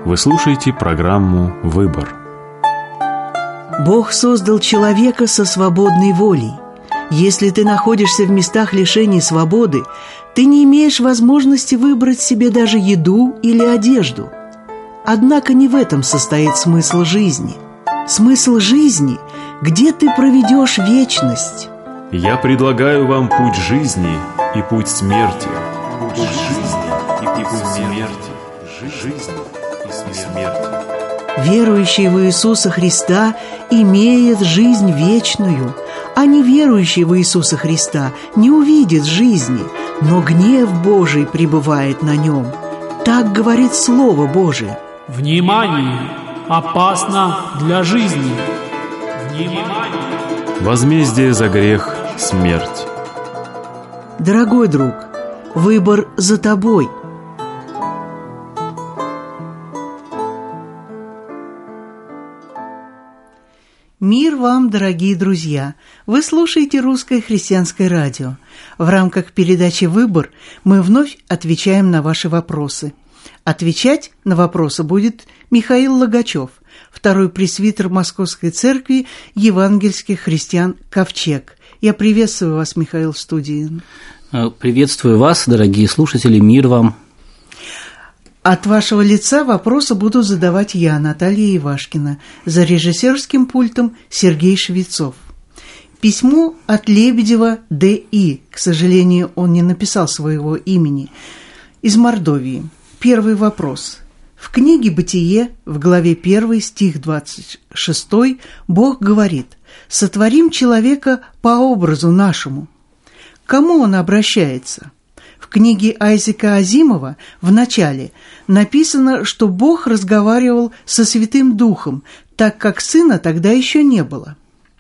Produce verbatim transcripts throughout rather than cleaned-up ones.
Вы слушаете программу «Выбор». Бог создал человека со свободной волей. Если ты находишься в местах лишения свободы, ты не имеешь возможности выбрать себе даже еду или одежду. Однако не в этом состоит смысл жизни. Смысл жизни – где ты проведешь вечность. Я предлагаю вам путь жизни и путь смерти. Путь жизни и путь смерти. Жизнь и смерть. Верующий в Иисуса Христа имеет жизнь вечную, а неверующий в Иисуса Христа не увидит жизни, но гнев Божий пребывает на нем. Так говорит Слово Божие. Внимание! Опасно для жизни! Внимание! Возмездие за грех – смерть. Дорогой друг, выбор за тобой. Мир вам, дорогие друзья! Вы слушаете Русское христианское радио. В рамках передачи «Выбор» мы вновь отвечаем на ваши вопросы. Отвечать на вопросы будет Михаил Логачев, второй пресвитер Московской церкви евангельских христиан «Ковчег». Я приветствую вас, Михаил, в студии. Приветствую вас, дорогие слушатели, мир вам. От вашего лица вопросы буду задавать я, Наталья Ивашкина, за режиссерским пультом Сергей Швецов. Письмо от Лебедева Д И, к сожалению, он не написал своего имени, из Мордовии. Первый вопрос. В книге «Бытие» в главе первой, стих двадцать шестой, Бог говорит: «Сотворим человека по образу нашему». К кому он обращается? В книге Айзека Азимова в начале написано, что Бог разговаривал со Святым Духом, так как Сына тогда еще не было.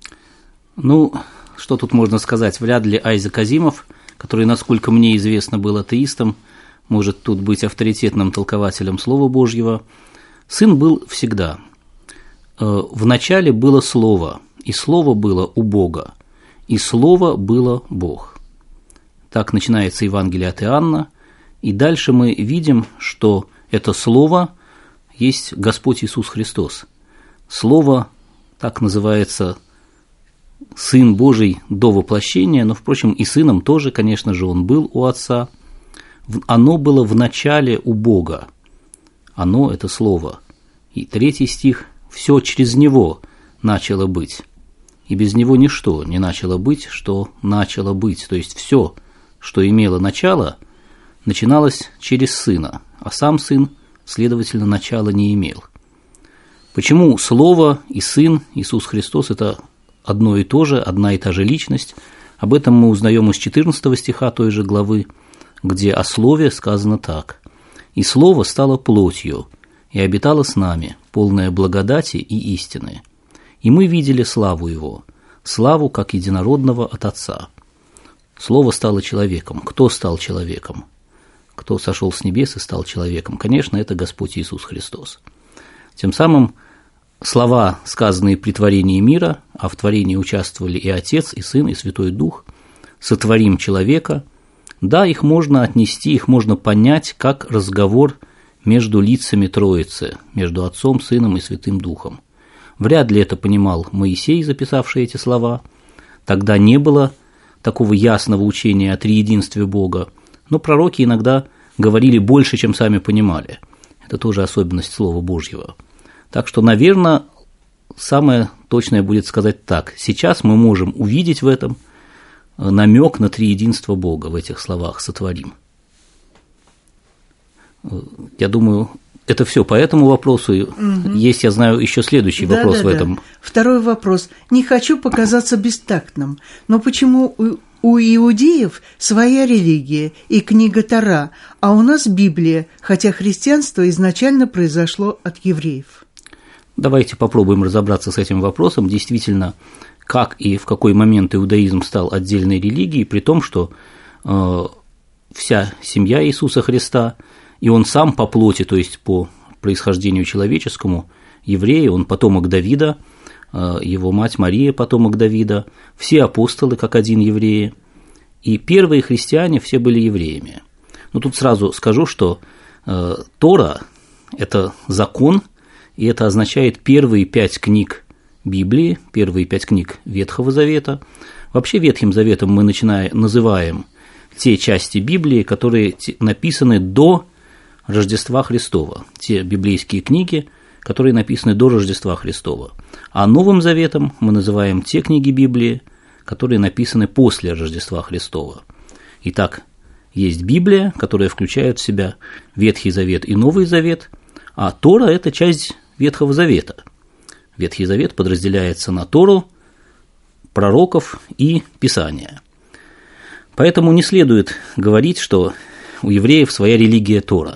Ну, что тут можно сказать? Вряд ли Айзек Азимов, который, насколько мне известно, был атеистом, может тут быть авторитетным толкователем Слова Божьего. Сын был всегда. В начале было Слово, и Слово было у Бога, и Слово было Бог. Так начинается Евангелие от Иоанна, и дальше мы видим, что это Слово есть Господь Иисус Христос. Слово, так называется, Сын Божий до воплощения, но, впрочем, и Сыном тоже, конечно же, Он был у Отца. Оно было в начале у Бога. Оно – это Слово. И третий стих – все через Него начало быть. И без Него ничто не начало быть, что начало быть. То есть все, что имело начало, начиналось через Сына, а сам Сын, следовательно, начала не имел. Почему Слово и Сын, Иисус Христос – это одно и то же, одна и та же личность? Об этом мы узнаем из четырнадцатого стиха той же главы, где о Слове сказано так: «И Слово стало плотью, и обитало с нами, полное благодати и истины. И мы видели славу Его, славу как единородного от Отца». Слово стало человеком. Кто стал человеком? Кто сошел с небес и стал человеком? Конечно, это Господь Иисус Христос. Тем самым слова, сказанные при творении мира, а в творении участвовали и Отец, и Сын, и Святой Дух, «сотворим человека», да, их можно отнести, их можно понять как разговор между лицами Троицы, между Отцом, Сыном и Святым Духом. Вряд ли это понимал Моисей, записавший эти слова. Тогда не было такого ясного учения о триединстве Бога, но пророки иногда говорили больше, чем сами понимали. Это тоже особенность Слова Божьего. Так что, наверное, самое точное будет сказать так: сейчас мы можем увидеть в этом намек на триединство Бога в этих словах «сотворим». Я думаю, это все по этому вопросу. Угу. Есть, я знаю, еще следующий да, вопрос да, в этом. Да. Второй вопрос. Не хочу показаться бестактным, но почему у, у иудеев своя религия и книга Тора, а у нас Библия, хотя христианство изначально произошло от евреев? Давайте попробуем разобраться с этим вопросом. Действительно, как и в какой момент иудаизм стал отдельной религией, при том, что э, вся семья Иисуса Христа, и он сам по плоти, то есть по происхождению человеческому, еврей, он потомок Давида, э, его мать Мария потомок Давида, все апостолы как один евреи, и первые христиане все были евреями. Но тут сразу скажу, что э, Тора, – это закон, и это означает первые пять книг Библии, первые пять книг Ветхого Завета. Вообще Ветхим Заветом мы начинаем, называем те части Библии, которые написаны до Рождества Христова, те библейские книги, которые написаны до Рождества Христова. А Новым Заветом мы называем те книги Библии, которые написаны после Рождества Христова. Итак, есть Библия, которая включает в себя Ветхий Завет и Новый Завет, а Тора – это часть Ветхого Завета. Ветхий Завет подразделяется на Тору, пророков и Писания. Поэтому не следует говорить, что у евреев своя религия Тора.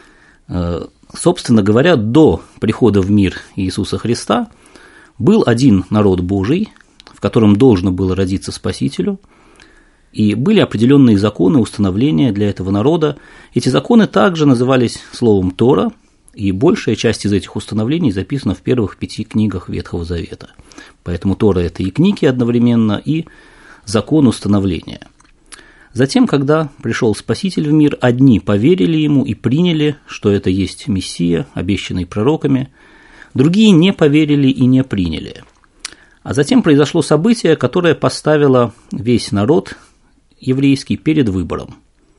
Собственно говоря, до прихода в мир Иисуса Христа был один народ Божий, в котором должно было родиться Спасителю, и были определенные законы, установления для этого народа. Эти законы также назывались словом Тора, и большая часть из этих установлений записана в первых пяти книгах Ветхого Завета. Поэтому Тора – это и книги одновременно, и закон установления. Затем, когда пришел Спаситель в мир, одни поверили ему и приняли, что это есть Мессия, обещанный пророками, другие не поверили и не приняли. А затем произошло событие, которое поставило весь народ еврейский перед выбором.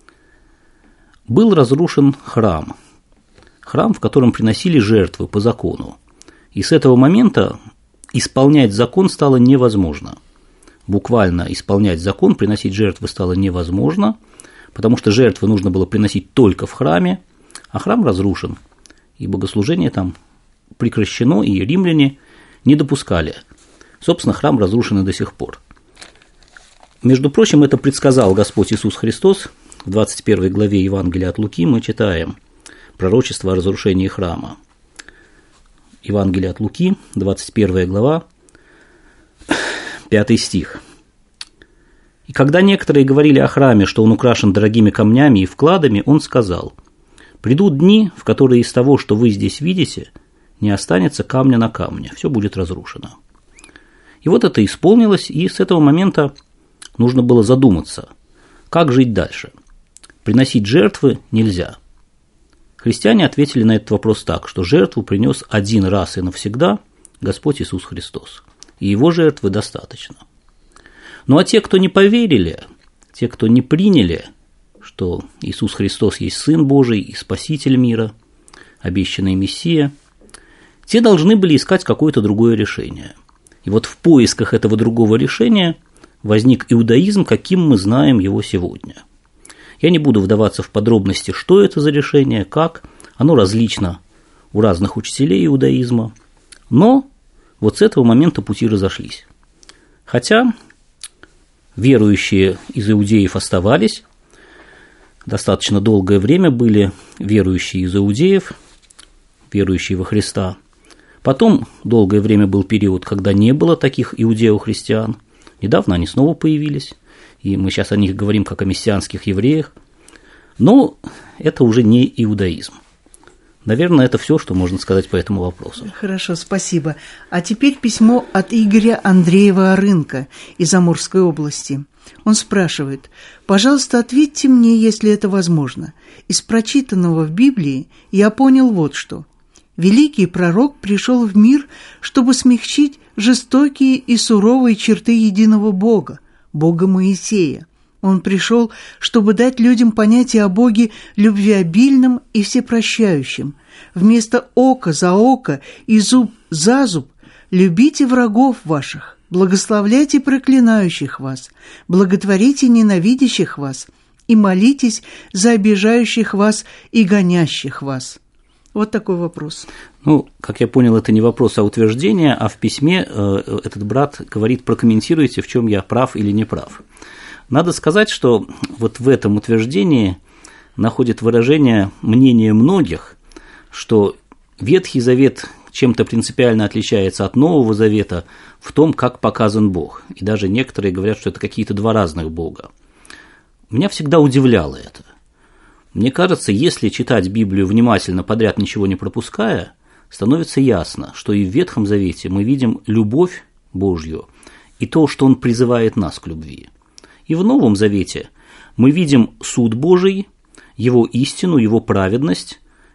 Был разрушен храм, храм, в котором приносили жертвы по закону, и с этого момента исполнять закон стало невозможно. Буквально исполнять закон, приносить жертвы стало невозможно, потому что жертвы нужно было приносить только в храме, а храм разрушен, и богослужение там прекращено, и римляне не допускали. Собственно, храм разрушен и до сих пор. Между прочим, это предсказал Господь Иисус Христос. В двадцать первой главе Евангелия от Луки мы читаем пророчество о разрушении храма. Евангелие от Луки, двадцать первая глава, пятый стих. «И когда некоторые говорили о храме, что он украшен дорогими камнями и вкладами, он сказал: придут дни, в которые из того, что вы здесь видите, не останется камня на камне, все будет разрушено». И вот это исполнилось, и с этого момента нужно было задуматься, как жить дальше. Приносить жертвы нельзя. Христиане ответили на этот вопрос так, что жертву принес один раз и навсегда Господь Иисус Христос, и его жертвы достаточно. Ну а те, кто не поверили, те, кто не приняли, что Иисус Христос есть Сын Божий и Спаситель мира, обещанный Мессия, те должны были искать какое-то другое решение. И вот в поисках этого другого решения возник иудаизм, каким мы знаем его сегодня. Я не буду вдаваться в подробности, что это за решение, как, оно различно у разных учителей иудаизма, но вот с этого момента пути разошлись. Хотя верующие из иудеев оставались, достаточно долгое время были верующие из иудеев, верующие во Христа. Потом долгое время был период, когда не было таких иудео-христиан. Недавно они снова появились, и мы сейчас о них говорим как о мессианских евреях. Но это уже не иудаизм. Наверное, это все, что можно сказать по этому вопросу. Хорошо, спасибо. А теперь письмо от Игоря Андреева-Арынка из Амурской области. Он спрашивает: пожалуйста, ответьте мне, если это возможно. Из прочитанного в Библии я понял вот что. Великий пророк пришел в мир, чтобы смягчить жестокие и суровые черты единого Бога, Бога Моисея. Он пришел, чтобы дать людям понятие о Боге любвеобильном и всепрощающем. Вместо око за око и зуб за зуб любите врагов ваших, благословляйте проклинающих вас, благотворите ненавидящих вас и молитесь за обижающих вас и гонящих вас. Вот такой вопрос. Ну, как я понял, это не вопрос, а утверждение, а в письме э, этот брат говорит: прокомментируйте, в чем я прав или не прав. Надо сказать, что вот в этом утверждении находит выражение мнение многих, что Ветхий Завет чем-то принципиально отличается от Нового Завета в том, как показан Бог. И даже некоторые говорят, что это какие-то два разных Бога. Меня всегда удивляло это. Мне кажется, если читать Библию внимательно, подряд ничего не пропуская, становится ясно, что и в Ветхом Завете мы видим любовь Божью и то, что Он призывает нас к любви. И в Новом Завете мы видим суд Божий, Его истину, Его праведность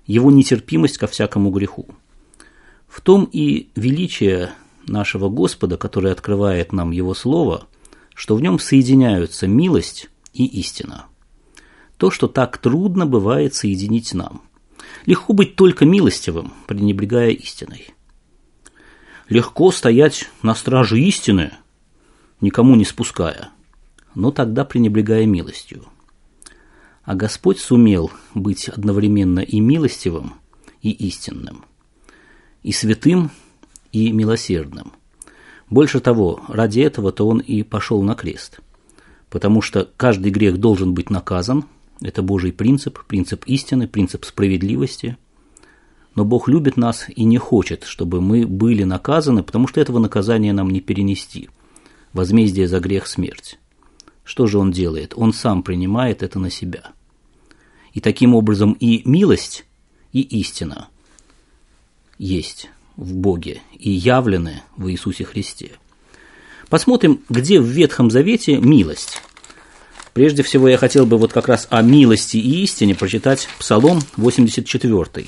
его нетерпимость ко всякому греху. В том и величие нашего Господа, который открывает нам Его Слово, что в нем соединяются милость и истина. То, что так трудно бывает соединить нам. Легко быть только милостивым, пренебрегая истиной. Легко стоять на страже истины, никому не спуская, но тогда пренебрегая милостью. А Господь сумел быть одновременно и милостивым, и истинным, и святым, и милосердным. Больше того, ради этого-то Он и пошел на крест, потому что каждый грех должен быть наказан, это Божий принцип, принцип истины, принцип справедливости. Но Бог любит нас и не хочет, чтобы мы были наказаны, потому что этого наказания нам не перенести. Возмездие за грех – смерть. Что же Он делает? Он сам принимает это на себя. И таким образом и милость, и истина есть в Боге и явлены в Иисусе Христе. Посмотрим, где в Ветхом Завете милость. Прежде всего, я хотел бы вот как раз о милости и истине прочитать Псалом восемьдесят четвёртый.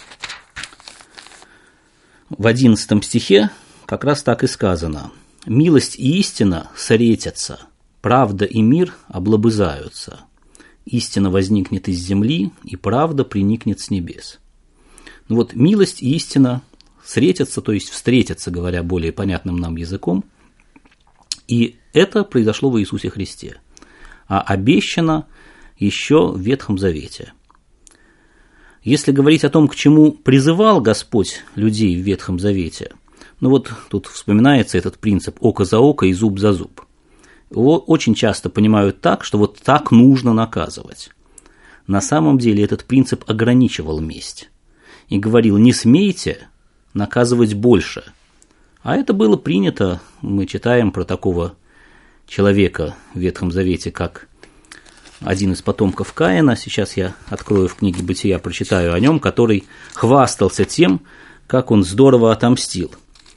В одиннадцатом стихе как раз так и сказано: «Милость и истина соретятся, правда и мир облобызаются. Истина возникнет из земли, и правда приникнет с небес». Ну вот милость и истина встретятся, то есть встретятся, говоря более понятным нам языком, и это произошло в Иисусе Христе, а обещано еще в Ветхом Завете. Если говорить о том, к чему призывал Господь людей в Ветхом Завете, ну вот тут вспоминается этот принцип «око за око и зуб за зуб». Его очень часто понимают так, что вот так нужно наказывать. На самом деле этот принцип ограничивал месть и говорил: не смейте наказывать больше. А это было принято, мы читаем про такого человека в Ветхом Завете, как один из потомков Каина, сейчас я открою в книге Бытия, прочитаю о нем, который хвастался тем, как он здорово отомстил.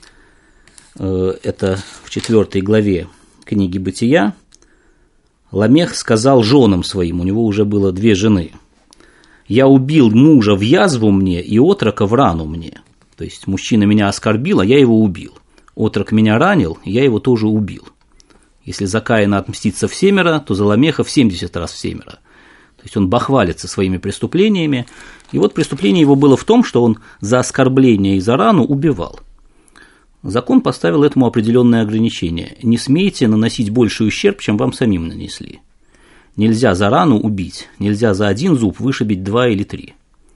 Это в четвёртой главе книги Бытия. Ламех сказал женам своим, у него уже было две жены: «Я убил мужа в язву мне и отрока в рану мне». То есть мужчина меня оскорбил, а я его убил. Отрок меня ранил, я его тоже убил. Если за Каина отмститься в семеро, то за Ламеха в семьдесят раз в семеро. То есть он бахвалится своими преступлениями. И вот преступление его было в том, что он за оскорбление и за рану убивал. Закон поставил этому определенное ограничение. Не смейте наносить больший ущерб, чем вам самим нанесли. Нельзя за рану убить, нельзя за один зуб вышибить два или три.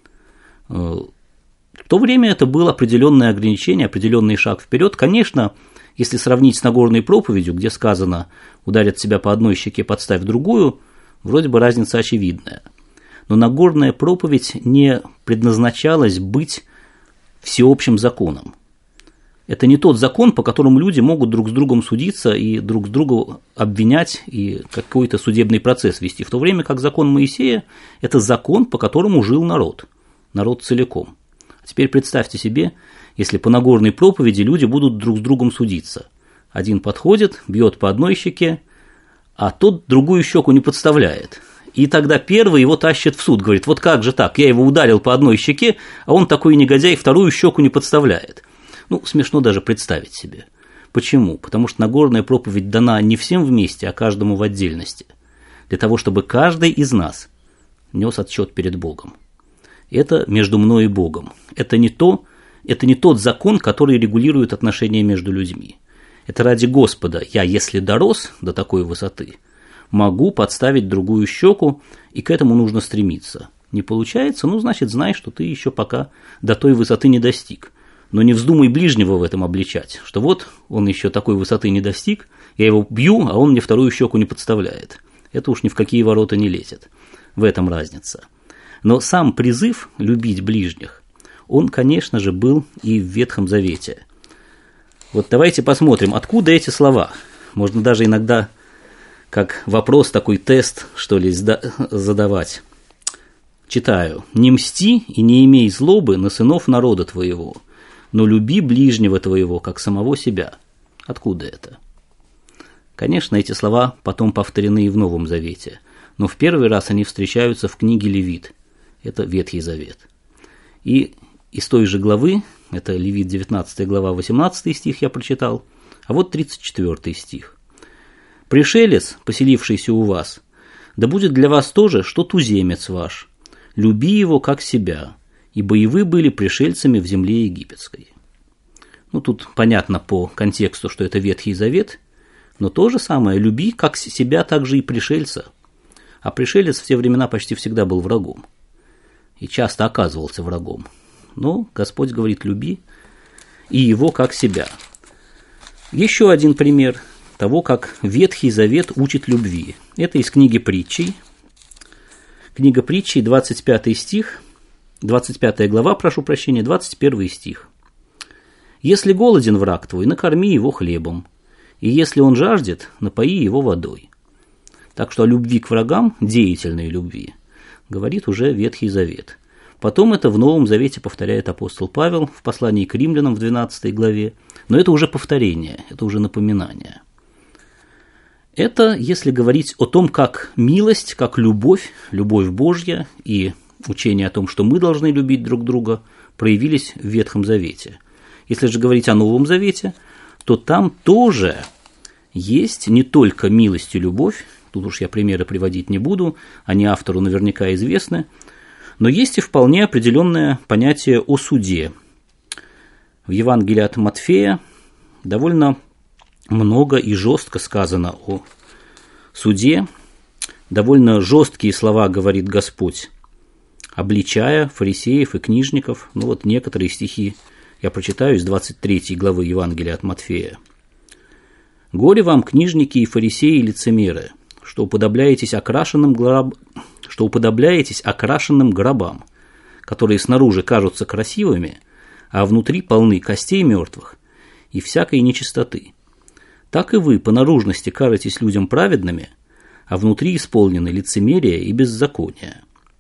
В то время это было определенное ограничение, определенный шаг вперед. Конечно, если сравнить с Нагорной проповедью, где сказано «ударят себя по одной щеке, подставь другую», вроде бы разница очевидная. Но Нагорная проповедь не предназначалась быть всеобщим законом. Это не тот закон, по которому люди могут друг с другом судиться и друг с другом обвинять и какой-то судебный процесс вести. В то время как закон Моисея – это закон, по которому жил народ, народ целиком. А теперь представьте себе, если по Нагорной проповеди люди будут друг с другом судиться. Один подходит, бьет по одной щеке, а тот другую щеку не подставляет. И тогда первый его тащит в суд, говорит: вот как же так, я его ударил по одной щеке, а он такой негодяй, вторую щеку не подставляет. Ну, смешно даже представить себе. Почему? Потому что Нагорная проповедь дана не всем вместе, а каждому в отдельности. Для того, чтобы каждый из нас нес отчет перед Богом. Это между мной и Богом. Это не то, это не тот закон, который регулирует отношения между людьми. Это ради Господа. Я, если дорос до такой высоты, могу подставить другую щеку, и к этому нужно стремиться. Не получается? Ну, значит, знай, что ты еще пока до той высоты не достиг. Но не вздумай ближнего в этом обличать, что вот он еще такой высоты не достиг, я его бью, а он мне вторую щеку не подставляет. Это уж ни в какие ворота не лезет. В этом разница. Но сам призыв любить ближних, он, конечно же, был и в Ветхом Завете. Вот давайте посмотрим, откуда эти слова. Можно даже иногда как вопрос, такой тест, что ли, задавать. Читаю. «Не мсти и не имей злобы на сынов народа твоего, но люби ближнего твоего, как самого себя». Откуда это? Конечно, эти слова потом повторены и в Новом Завете, но в первый раз они встречаются в книге Левит. Это Ветхий Завет. И из той же главы, это Левит девятнадцатая глава, восемнадцатый стих я прочитал, а вот тридцать четвёртый стих. «Пришелец, поселившийся у вас, да будет для вас тоже, что туземец ваш. Люби его, как себя, ибо и вы были пришельцами в земле египетской». Ну, тут понятно по контексту, что это Ветхий Завет, но то же самое, люби как себя, так же и пришельца. А пришелец в те времена почти всегда был врагом и часто оказывался врагом. Но Господь говорит, люби и его как себя. Еще один пример того, как Ветхий Завет учит любви. Это из книги Притчей. Книга Притчей, двадцать пятый стих, двадцать пятая глава, прошу прощения, двадцать первый стих. «Если голоден враг твой, накорми его хлебом, и если он жаждет, напои его водой». Так что о любви к врагам, деятельной любви, говорит уже Ветхий Завет. Потом это в Новом Завете повторяет апостол Павел в послании к римлянам в двенадцатой главе, но это уже повторение, это уже напоминание. Это если говорить о том, как милость, как любовь, любовь Божья и учение о том, что мы должны любить друг друга, проявились в Ветхом Завете. Если же говорить о Новом Завете, то там тоже есть не только милость и любовь, тут уж я примеры приводить не буду, они автору наверняка известны, но есть и вполне определенное понятие о суде. В Евангелии от Матфея довольно много и жестко сказано о суде, довольно жесткие слова говорит Господь, обличая фарисеев и книжников. Ну вот некоторые стихи я прочитаю из двадцать третьей главы Евангелия от Матфея. «Горе вам, книжники и фарисеи и лицемеры, что уподобляетесь окрашенным, гроб... что уподобляетесь окрашенным гробам, которые снаружи кажутся красивыми, а внутри полны костей мертвых и всякой нечистоты. Так и вы по наружности кажетесь людям праведными, а внутри исполнены лицемерия и беззакония».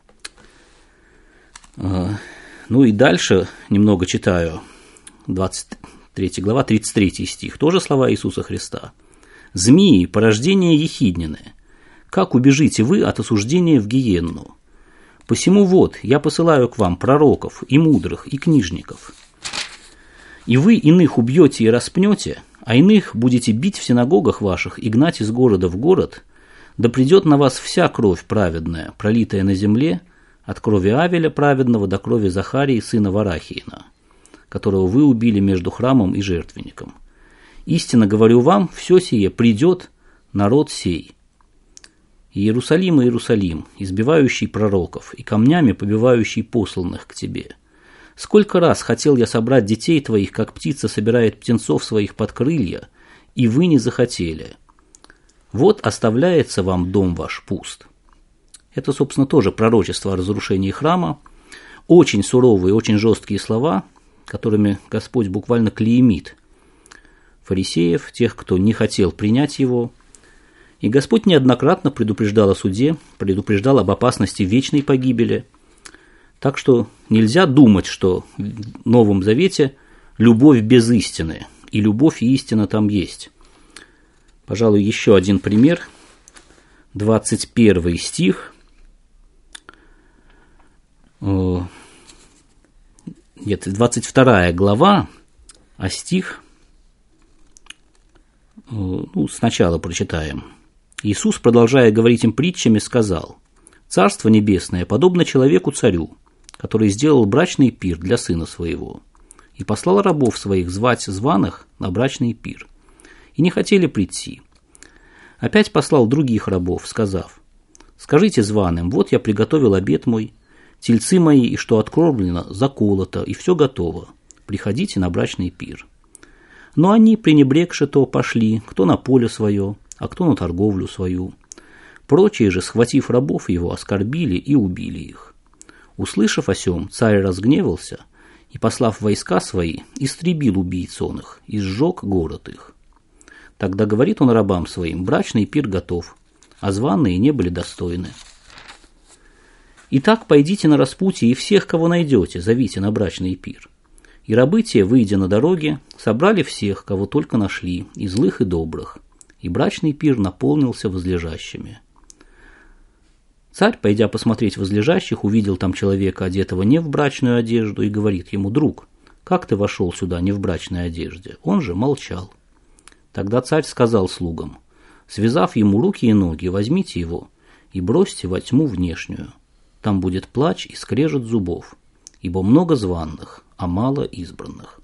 Ну и дальше немного читаю, двадцать третья глава, тридцать третий стих, тоже слова Иисуса Христа. «Змеи, порождение ехиднины, как убежите вы от осуждения в гиенну? Посему вот, я посылаю к вам пророков и мудрых, и книжников. И вы иных убьете и распнете, а иных будете бить в синагогах ваших и гнать из города в город, да придет на вас вся кровь праведная, пролитая на земле, от крови Авеля праведного до крови Захарии, сына Варахиина, которого вы убили между храмом и жертвенником. Истинно говорю вам, все сие придет народ сей. Иерусалим, Иерусалим, избивающий пророков и камнями побивающий посланных к тебе. Сколько раз хотел я собрать детей твоих, как птица собирает птенцов своих под крылья, и вы не захотели. Вот оставляется вам дом ваш пуст». Это, собственно, тоже пророчество о разрушении храма. Очень суровые, очень жесткие слова, которыми Господь буквально клеймит фарисеев, тех, кто не хотел принять его. И Господь неоднократно предупреждал о суде, предупреждал об опасности вечной погибели. Так что нельзя думать, что в Новом Завете любовь без истины, и любовь и истина там есть. Пожалуй, еще один пример, двадцать первый стих. Нет, двадцать вторая глава, а стих, ну, сначала прочитаем. Иисус, продолжая говорить им притчами, сказал: «Царство небесное подобно человеку-царю, который сделал брачный пир для сына своего, и послал рабов своих звать званых на брачный пир, и не хотели прийти. Опять послал других рабов, сказав: скажите званым, вот я приготовил обед мой, тельцы мои, и что откормлено, заколото, и все готово. Приходите на брачный пир. Но они, пренебрегши то, пошли, кто на поле свое, а кто на торговлю свою. Прочие же, схватив рабов его, оскорбили и убили их. Услышав о сем, царь разгневался и, послав войска свои, истребил убийц он их и сжег город их. Тогда говорит он рабам своим: брачный пир готов, а званые не были достойны. Итак, пойдите на распутье и всех, кого найдете, зовите на брачный пир. И рабы те, выйдя на дороге, собрали всех, кого только нашли, и злых, и добрых, и брачный пир наполнился возлежащими. Царь, пойдя посмотреть возлежащих, увидел там человека, одетого не в брачную одежду, и говорит ему: «Друг, как ты вошел сюда не в брачной одежде?» Он же молчал. Тогда царь сказал слугам: «Связав ему руки и ноги, возьмите его и бросьте во тьму внешнюю. Там будет плач и скрежет зубов, ибо много званных, а мало избранных».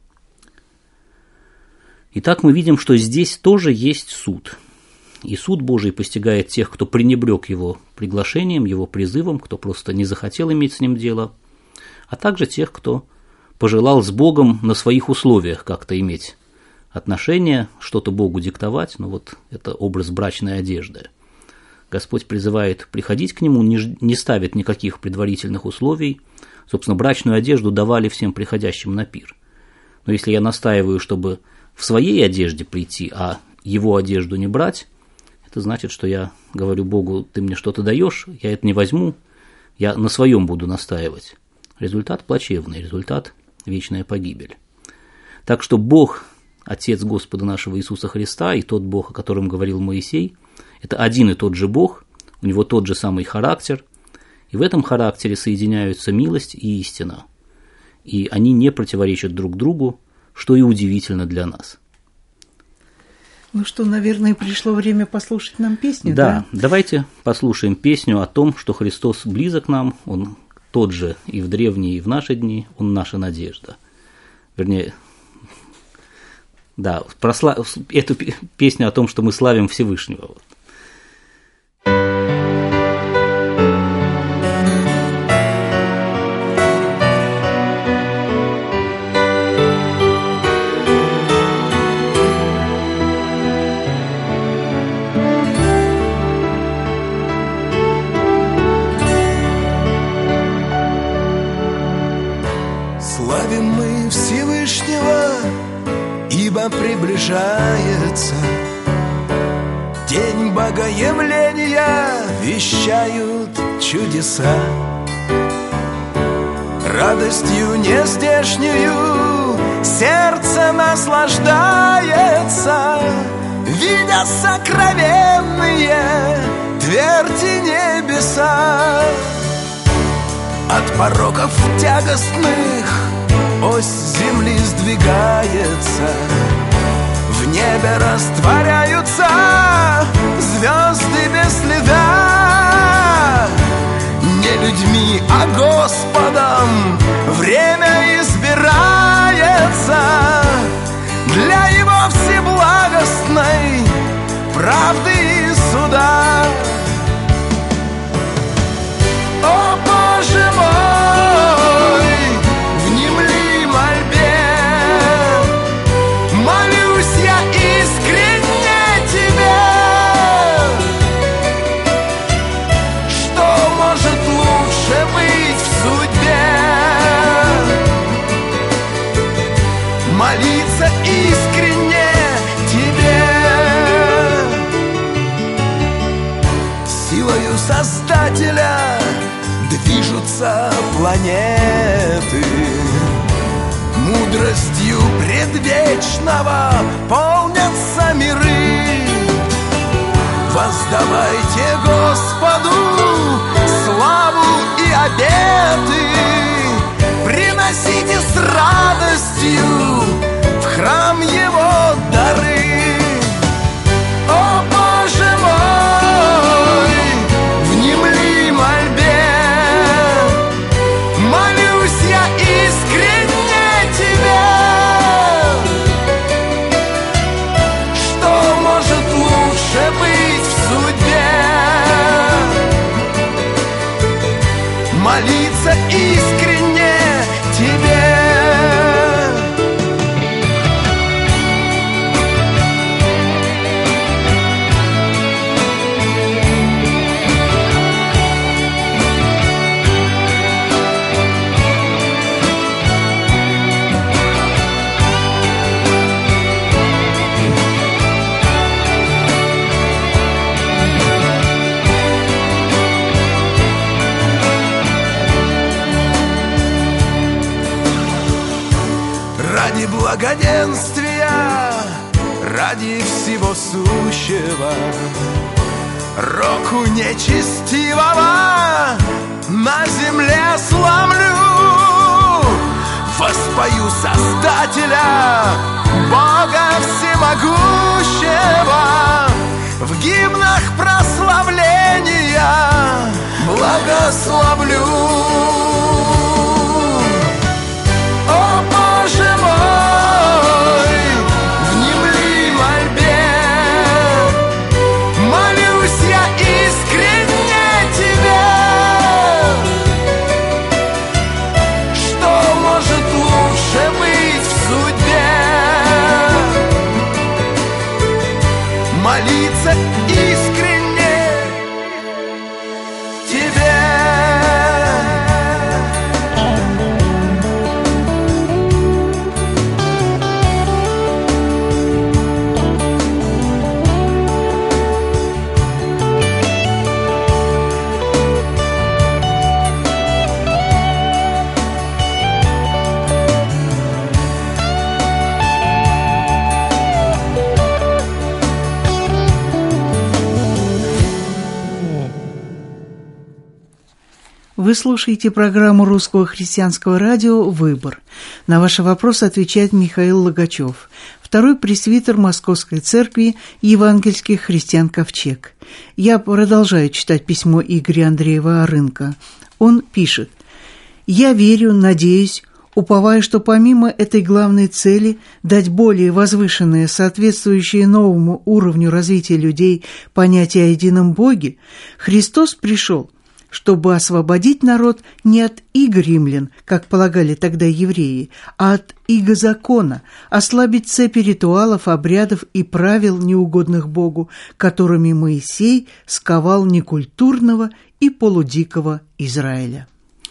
Итак, мы видим, что здесь тоже есть суд. И суд Божий постигает тех, кто пренебрег его приглашением, его призывом, кто просто не захотел иметь с ним дело, а также тех, кто пожелал с Богом на своих условиях как-то иметь отношения, что-то Богу диктовать. Ну вот это образ брачной одежды. Господь призывает приходить к Нему, не ставит никаких предварительных условий. Собственно, брачную одежду давали всем приходящим на пир. Но если я настаиваю, чтобы в своей одежде прийти, а его одежду не брать, это значит, что я говорю Богу: ты мне что-то даешь, я это не возьму, я на своем буду настаивать. Результат плачевный, результат – вечная погибель. Так что Бог, Отец Господа нашего Иисуса Христа, и тот Бог, о котором говорил Моисей, это один и тот же Бог, у него тот же самый характер, и в этом характере соединяются милость и истина, и они не противоречат друг другу, что и удивительно для нас. Ну что, наверное, пришло время послушать нам песню, да? Да, давайте послушаем песню о том, что Христос близок нам, Он тот же и в древние, и в наши дни, Он наша надежда. Вернее, да, просла... эту песню о том, что мы славим Всевышнего. Славим мы Всевышнего, ибо приближается день Богоявления, вещают чудеса. Радостью нездешнюю сердце наслаждается, видя сокровенные тверди небеса. От пороков тягостных ось земли сдвигается, в небе растворяются звезды без следа. Не людьми, а Господом время избирается для Его всеблагостной правды и суда. О, Боже мой, внемли мольбе, молюсь я искренне Тебе. Что может лучше быть в судьбе? Молиться искренне Тебе. Силою Создателя движутся планеты, мудростью предвечного полнятся миры. Воздавайте Господу славу и обеты, приносите с радостью в храм Его дары. О, Боже мой, внемли мольбе, молюсь я искренне Тебе. Что может лучше быть в судьбе? Молиться искренне Тебе. Ради благоденствия, ради всего сущего, року нечестивого на земле сломлю, воспою Создателя, Бога всемогущего, в гимнах прославления благословлю. О, Боже мой, внемли мольбе, молюсь я искренне Тебе. Что может лучше быть в судьбе? Молиться искренне Тебе. Вы слушаете программу Русского христианского радио «Выбор». На ваши вопросы отвечает Михаил Логачев, второй пресвитер Московской церкви евангельских христиан «Ковчег». Я продолжаю читать письмо Игоря Андреева Арынко. Он пишет: «Я верю, надеюсь, уповая, что помимо этой главной цели дать более возвышенное, соответствующее новому уровню развития людей понятие о едином Боге, Христос пришел, чтобы освободить народ не от иго римлян, как полагали тогда евреи, а от иго закона, ослабить цепи ритуалов, обрядов и правил, неугодных Богу, которыми Моисей сковал некультурного и полудикого Израиля».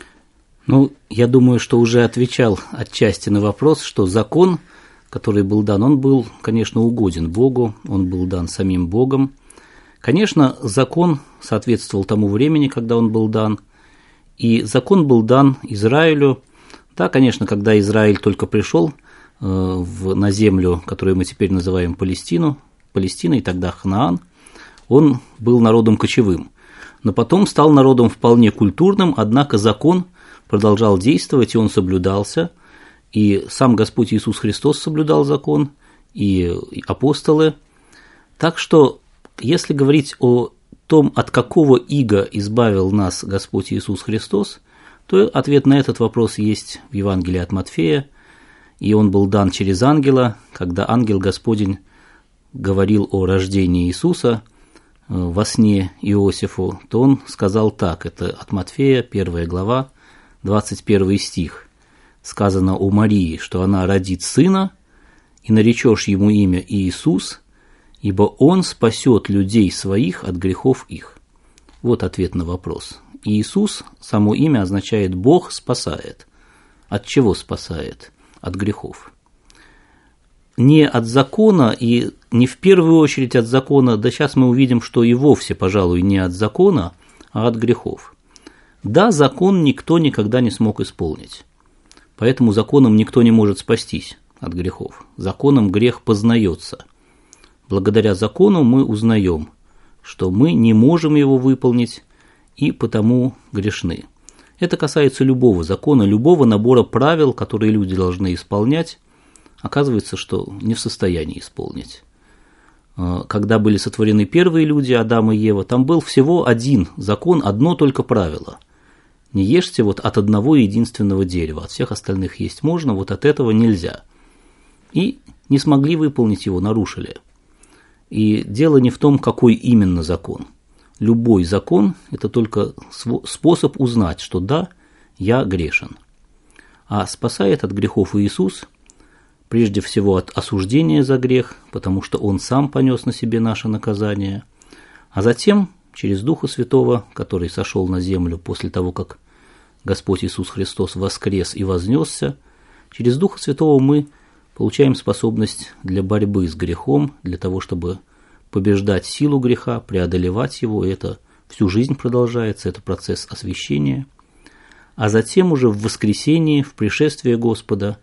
Ну, я думаю, что уже отвечал отчасти на вопрос, что закон, который был дан, он был, конечно, угоден Богу, он был дан самим Богом. Конечно, закон соответствовал тому времени, когда он был дан, и закон был дан Израилю. Да, конечно, когда Израиль только пришел э, в, на землю, которую мы теперь называем Палестину, Палестина и тогда Ханаан, он был народом кочевым, но потом стал народом вполне культурным, однако закон продолжал действовать, и он соблюдался, и сам Господь Иисус Христос соблюдал закон, и апостолы. Так что, если говорить о том, от какого ига избавил нас Господь Иисус Христос, то ответ на этот вопрос есть в Евангелии от Матфея, и он был дан через ангела, когда ангел Господень говорил о рождении Иисуса во сне Иосифу, то он сказал так, это от Матфея, первая глава, двадцать первый стих, сказано о Марии, что она родит сына, и наречешь ему имя Иисус, ибо он спасет людей своих от грехов их. Вот ответ на вопрос. Иисус, само имя означает «Бог спасает». От чего спасает? От грехов. Не от закона и не в первую очередь от закона, да сейчас мы увидим, что и вовсе, пожалуй, не от закона, а от грехов. Да, закон никто никогда не смог исполнить, поэтому законом никто не может спастись от грехов. Законом грех познается. Благодаря закону мы узнаем, что мы не можем его выполнить и потому грешны. Это касается любого закона, любого набора правил, которые люди должны исполнять, оказывается, что не в состоянии исполнить. Когда были сотворены первые люди, Адам и Ева, там был всего один закон, одно только правило. Не ешьте вот от одного единственного дерева, от всех остальных есть можно, вот от этого нельзя. И не смогли выполнить его, нарушили. И дело не в том, какой именно закон. Любой закон – это только способ узнать, что да, я грешен. А спасает от грехов Иисус, прежде всего от осуждения за грех, потому что Он сам понес на себе наше наказание, а затем через Духа Святого, который сошел на землю после того, как Господь Иисус Христос воскрес и вознесся, через Духа Святого мы получаем способность для борьбы с грехом, для того, чтобы побеждать силу греха, преодолевать его, и это всю жизнь продолжается, это процесс освящения. А затем уже в воскресении, в пришествии Господа,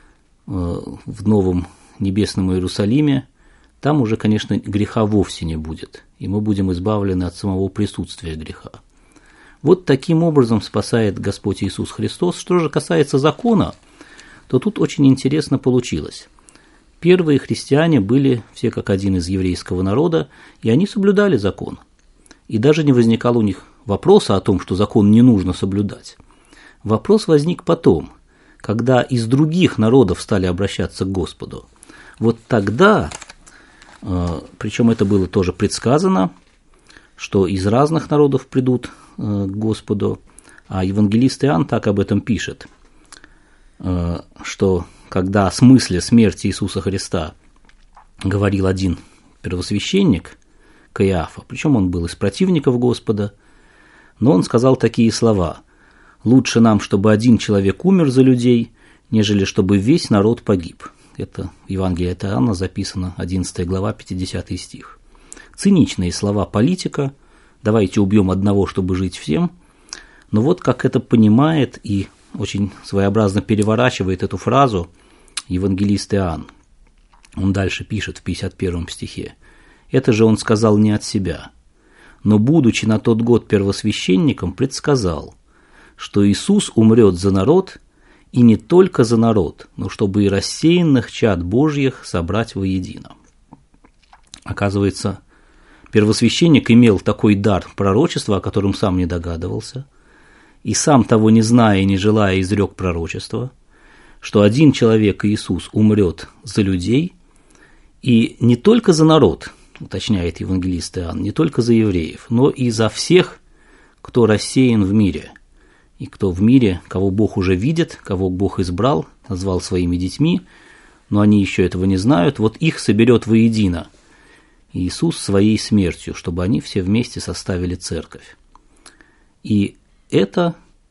в новом небесном Иерусалиме, там уже, конечно, греха вовсе не будет, и мы будем избавлены от самого присутствия греха. Вот таким образом спасает Господь Иисус Христос. Что же касается закона, то тут очень интересно получилось. Первые христиане были все как один из еврейского народа, и они соблюдали закон. И даже не возникало у них вопроса о том, что закон не нужно соблюдать. Вопрос возник потом, когда из других народов стали обращаться к Господу. Вот тогда, причем это было тоже предсказано, что из разных народов придут к Господу, а евангелист Иоанн так об этом пишет, что когда о смысле смерти Иисуса Христа говорил один первосвященник, Каиафа, причем он был из противников Господа, но он сказал такие слова: «Лучше нам, чтобы один человек умер за людей, нежели чтобы весь народ погиб». Это в Евангелии от Иоанна записано, одиннадцатая глава, пятидесятый стих. Циничные слова политика: «Давайте убьем одного, чтобы жить всем». Но вот как это понимает и очень своеобразно переворачивает эту фразу евангелист Иоанн. Он дальше пишет в пятьдесят первом стихе: «Это же он сказал не от себя, но, будучи на тот год первосвященником, предсказал, что Иисус умрет за народ, и не только за народ, но чтобы и рассеянных чад Божьих собрать воедино». Оказывается, первосвященник имел такой дар пророчества, о котором сам не догадывался, и сам того не зная и не желая изрек пророчество, что один человек, Иисус, умрет за людей, и не только за народ, уточняет евангелист Иоанн, не только за евреев, но и за всех, кто рассеян в мире, и кто в мире, кого Бог уже видит, кого Бог избрал, назвал своими детьми, но они еще этого не знают, вот их соберет воедино Иисус своей смертью, чтобы они все вместе составили церковь. И это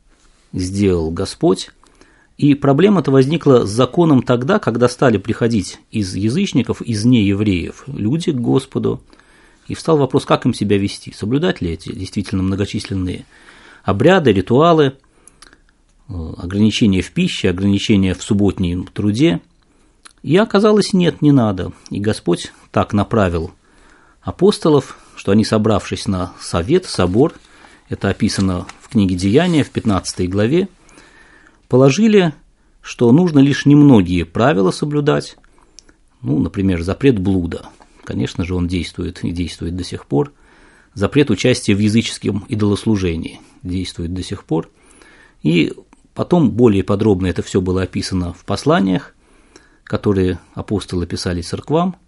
сделал Господь, и проблема-то возникла с законом тогда, когда стали приходить из язычников, из неевреев люди к Господу, и встал вопрос, как им себя вести, соблюдать ли эти действительно многочисленные обряды, ритуалы, ограничения в пище, ограничения в субботнем труде. И оказалось, нет, не надо. И Господь так направил апостолов, что они, собравшись на совет, собор, это описано в книге «Деяния» в пятнадцатой главе, положили, что нужно лишь немногие правила соблюдать, ну, например, запрет блуда. Конечно же, он действует и действует до сих пор. Запрет участия в языческом идолослужении действует до сих пор. И потом более подробно это все было описано в посланиях, которые апостолы писали церквам,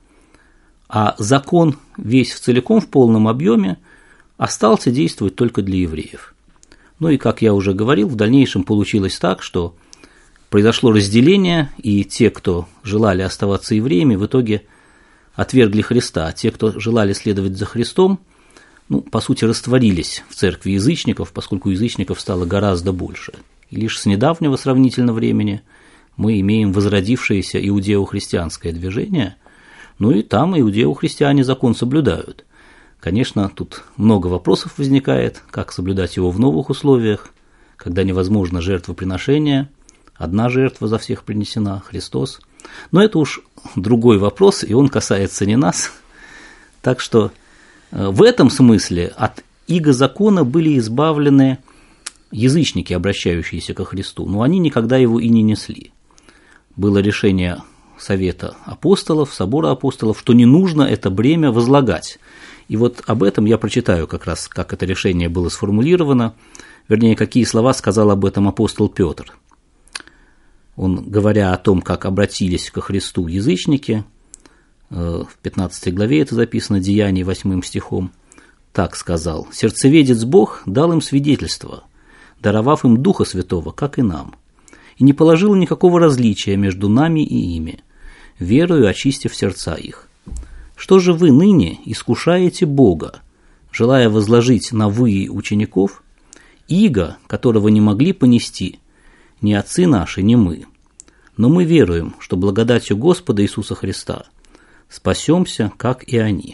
а закон весь в целиком, в полном объеме, остался действовать только для евреев. Ну и, как я уже говорил, в дальнейшем получилось так, что произошло разделение, и те, кто желали оставаться евреями, в итоге отвергли Христа, а те, кто желали следовать за Христом, ну, по сути, растворились в церкви язычников, поскольку язычников стало гораздо больше. И лишь с недавнего сравнительно времени мы имеем возродившееся иудео-христианское движение, ну и там иудео-христиане закон соблюдают. Конечно, тут много вопросов возникает, как соблюдать его в новых условиях, когда невозможно жертвоприношение, одна жертва за всех принесена, Христос. Но это уж другой вопрос, и он касается не нас. Так что в этом смысле от иго закона были избавлены язычники, обращающиеся ко Христу, но они никогда его и не несли. Было решение совета апостолов, собора апостолов, что не нужно это бремя возлагать. И вот об этом я прочитаю как раз, как это решение было сформулировано, вернее, какие слова сказал об этом апостол Петр. Он, говоря о том, как обратились ко Христу язычники, в пятнадцатой главе это записано, Деяний, восьмым стихом, так сказал: «Сердцеведец Бог дал им свидетельство, даровав им Духа Святого, как и нам, и не положил никакого различия между нами и ими, верою очистив сердца их. Что же вы ныне искушаете Бога, желая возложить на вы учеников иго, которого не могли понести ни отцы наши, ни мы? Но мы веруем, что благодатью Господа Иисуса Христа спасемся, как и они».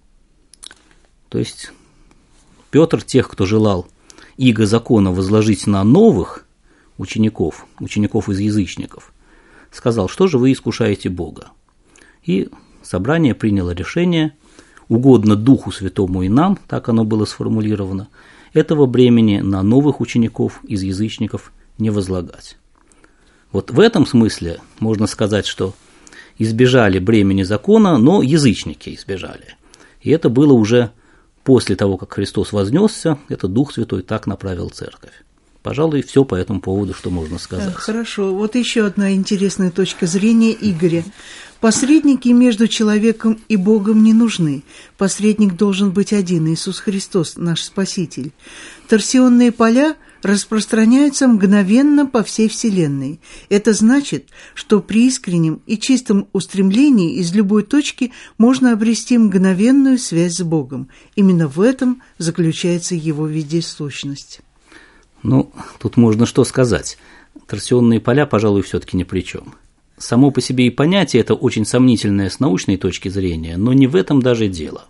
То есть Петр тех, кто желал иго закона возложить на новых учеников, учеников из язычников, сказал: что же вы искушаете Бога? И собрание приняло решение, угодно Духу Святому и нам, так оно было сформулировано, этого бремени на новых учеников из язычников не возлагать. Вот в этом смысле можно сказать, что избежали бремени закона, но язычники избежали. И это было уже после того, как Христос вознесся, это Дух Святой так направил церковь. Пожалуй, все по этому поводу, что можно сказать. Хорошо. Вот еще одна интересная точка зрения Игоря. Посредники между человеком и Богом не нужны. Посредник должен быть один, Иисус Христос, наш Спаситель. Торсионные поля распространяются мгновенно по всей Вселенной. Это значит, что при искреннем и чистом устремлении из любой точки можно обрести мгновенную связь с Богом. Именно в этом заключается его вездесущность. Ну, тут можно что сказать. Торсионные поля, пожалуй, все-таки ни при чем. Само по себе и понятие это очень сомнительное с научной точки зрения, но не в этом даже дело.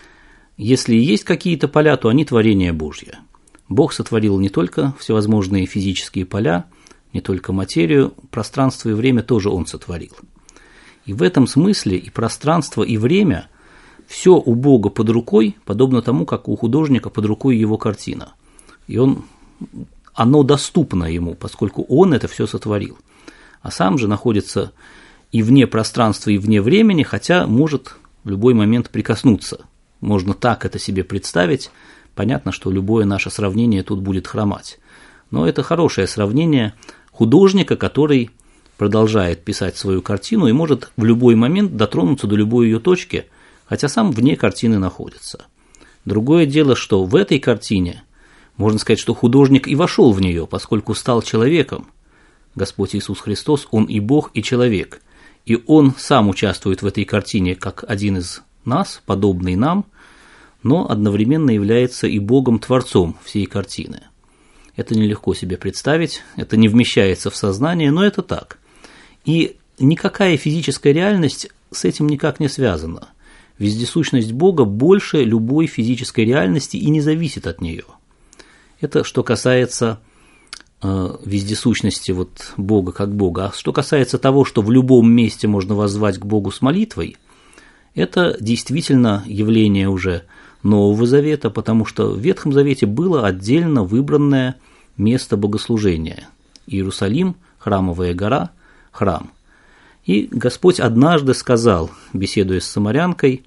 Если и есть какие-то поля, то они творение Божье. Бог сотворил не только всевозможные физические поля, не только материю, пространство и время тоже Он сотворил. И в этом смысле и пространство, и время – все у Бога под рукой, подобно тому, как у художника под рукой его картина. И он, оно доступно ему, поскольку Он это все сотворил. А сам же находится и вне пространства, и вне времени, хотя может в любой момент прикоснуться. Можно так это себе представить. Понятно, что любое наше сравнение тут будет хромать. Но это хорошее сравнение художника, который продолжает писать свою картину и может в любой момент дотронуться до любой ее точки, хотя сам вне картины находится. Другое дело, что в этой картине, можно сказать, что художник и вошел в нее, поскольку стал человеком. Господь Иисус Христос, Он и Бог, и человек. И Он сам участвует в этой картине как один из нас, подобный нам, но одновременно является и Богом-творцом всей картины. Это нелегко себе представить, это не вмещается в сознание, но это так. И никакая физическая реальность с этим никак не связана. Вездесущность Бога больше любой физической реальности и не зависит от нее. Это что касается э, вездесущности вот Бога как Бога. А что касается того, что в любом месте можно воззвать к Богу с молитвой, это действительно явление уже Нового Завета, потому что в Ветхом Завете было отдельно выбранное место богослужения. Иерусалим, храмовая гора, храм. И Господь однажды сказал, беседуя с самарянкой,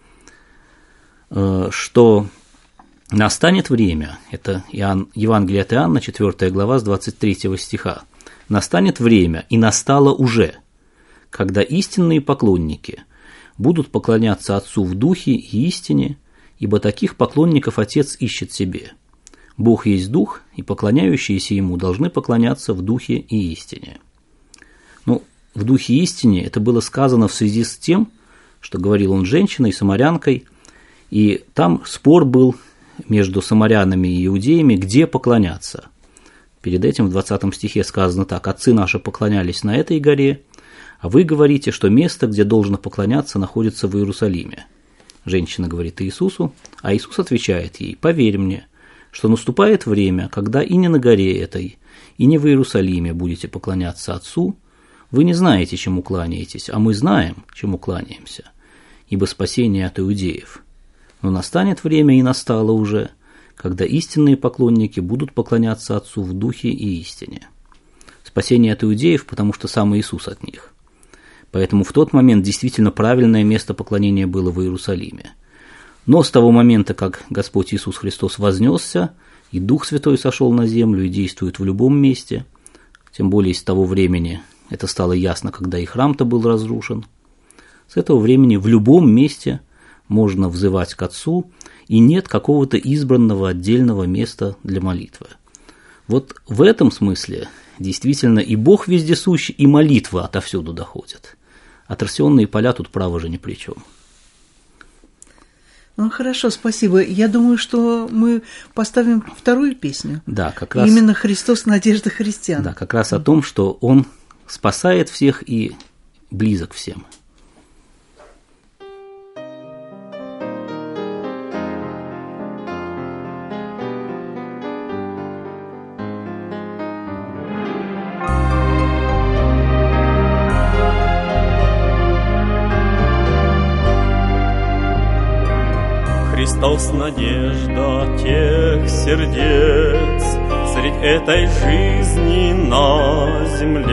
что настанет время, это Иоанн, Евангелие от Иоанна, четвёртая глава, с двадцать третьего стиха, настанет время, и настало уже, когда истинные поклонники будут поклоняться Отцу в духе и истине, ибо таких поклонников Отец ищет себе. Бог есть Дух, и поклоняющиеся Ему должны поклоняться в Духе и истине. Ну, в Духе и истине это было сказано в связи с тем, что говорил он с женщиной, самарянкой, и там спор был между самарянами и иудеями, где поклоняться. Перед этим в двадцатом стихе сказано так: «Отцы наши поклонялись на этой горе, а вы говорите, что место, где должно поклоняться, находится в Иерусалиме». Женщина говорит Иисусу, а Иисус отвечает ей: «Поверь мне, что наступает время, когда и не на горе этой, и не в Иерусалиме будете поклоняться Отцу. Вы не знаете, чему кланяетесь, а мы знаем, чему кланяемся, ибо спасение от иудеев. Но настанет время, и настало уже, когда истинные поклонники будут поклоняться Отцу в духе и истине». Спасение от иудеев, потому что сам Иисус от них. Поэтому в тот момент действительно правильное место поклонения было в Иерусалиме. Но с того момента, как Господь Иисус Христос вознесся, и Дух Святой сошел на землю и действует в любом месте, тем более с того времени, это стало ясно, когда и храм-то был разрушен, с этого времени в любом месте можно взывать к Отцу, и нет какого-то избранного отдельного места для молитвы. Вот в этом смысле действительно и Бог вездесущ, и молитва отовсюду доходит. А торсионные поля тут право же ни при чем. Ну, хорошо, спасибо. Я думаю, что мы поставим вторую песню. Да, как раз. Именно «Христос, надежда христиан». Да, как раз о том, что Он спасает всех и близок всем. Христос — надежда тех сердец средь этой жизни на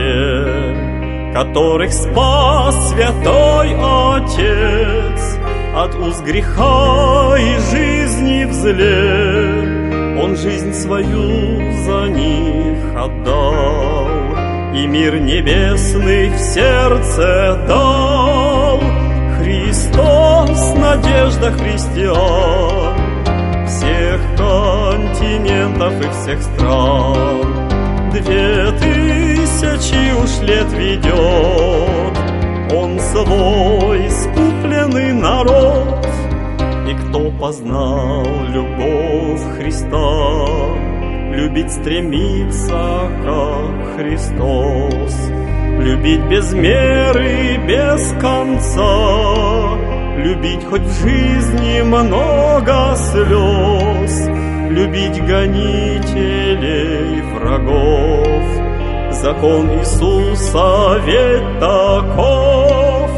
земле, которых спас Святой Отец от уз греха и жизни в зле. Он жизнь свою за них отдал, и мир небесный в сердце дал. Христос — надежда христиан всех континентов и всех стран. Две тысячи уж лет ведет Он свой искупленный народ. И кто познал любовь Христа, любить стремится, как Христос. Любить без меры, без конца, любить хоть в жизни много слез, любить гонителей врагов. Закон Иисуса ведь таков.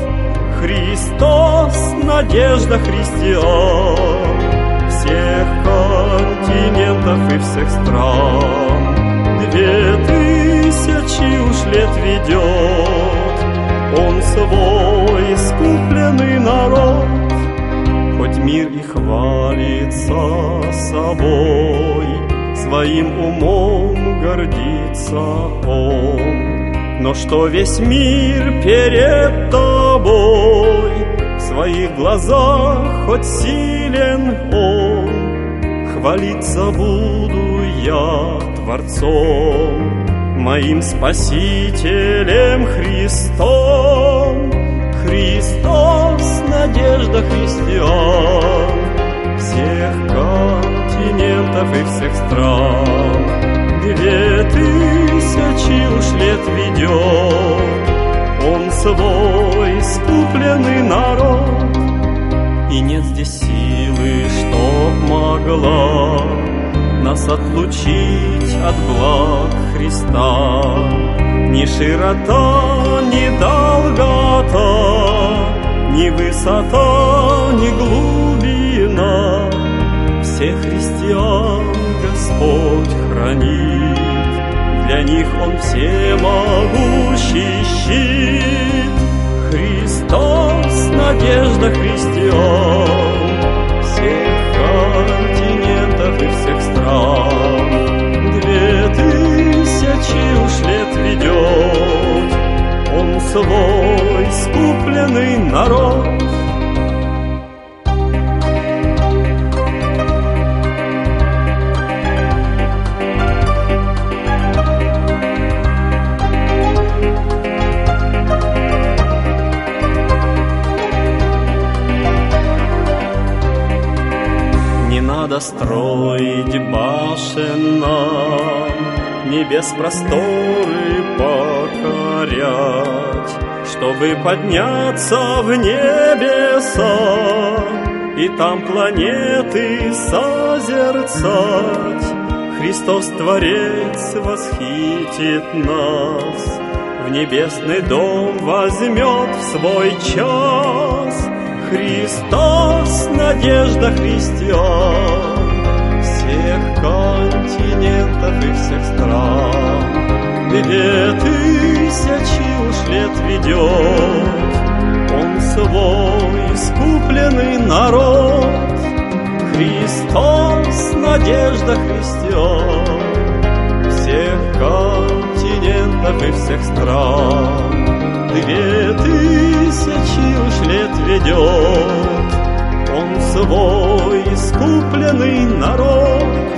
Христос — надежда христиан всех континентов и всех стран. Две тысячи уж лет ведет Он свой искупленный народ. Хоть мир и хвалится собой, своим умом гордится он, но что весь мир перед тобой, в своих глазах хоть силен он. Хвалиться буду я Творцом, моим Спасителем Христом. Христос — надежда христиан всех континентов и всех стран. Две тысячи уж лет ведет Он свой искупленный народ. И нет здесь силы, чтоб могла нас отлучить от благ Христа. Ни широта, ни долгота, ни высота, ни глубина. Всех христиан Господь хранит, для них Он всемогущий щит. Христос — надежда христиан всех континентов и всех стран. Две тысячи уж лет ведет Он свой искупленный народ. Надо строить башен нам, небес просторы покорять, чтобы подняться в небеса и там планеты созерцать. Христос Творец восхитит нас, в небесный дом возьмет в свой час. Христос — надежда христиан всех континентов и всех стран. Две тысячи уж лет ведет Он свой искупленный народ. Христос — надежда христиан всех континентов и всех стран. Две тысячи уж лет ведет Он свой искупленный народ.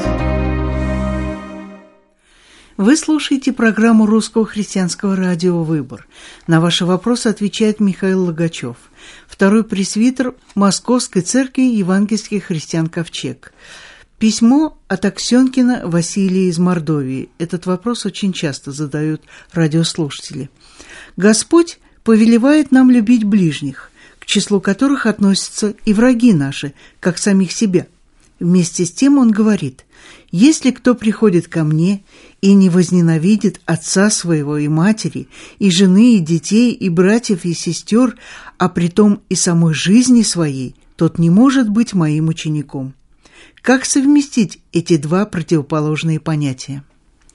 Вы слушаете программу Русского христианского радио «Выбор». На ваши вопросы отвечает Михаил Логачев, второй пресвитер Московской церкви евангельских христиан «Ковчег». Письмо от Аксенкина Василия из Мордовии. Этот вопрос очень часто задают радиослушатели. Господь повелевает нам любить ближних, к числу которых относятся и враги наши, как самих себя. Вместе с тем Он говорит: «Если кто приходит ко мне и не возненавидит отца своего и матери, и жены, и детей, и братьев, и сестер, а притом и самой жизни своей, тот не может быть моим учеником. Как совместить эти два противоположные понятия?